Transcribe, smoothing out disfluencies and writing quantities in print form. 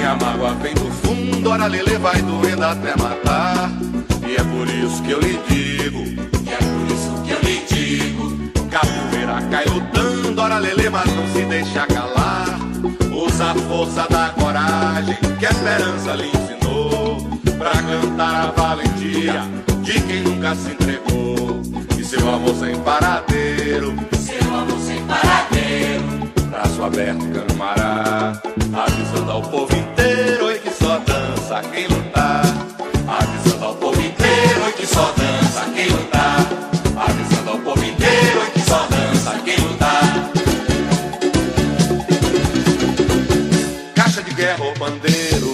a mágoa vem do fundo, ora Lelê vai doendo até matar. E é por isso que eu lhe digo, capoeira cai lutando, ora Lelê, mas não se deixa calar. Usa a força da coragem que a esperança lhe ensinou, pra cantar a valentia de quem nunca se entregou. E seu amor sem paradeiro, braço aberto e camará, avisando ao povo inteiro, oi, que só dança quem lutar. Avisando ao povo inteiro, oi, que só dança quem lutar. Avisando ao povo inteiro, oi, que só dança quem lutar. Caixa de guerra ou pandeiro,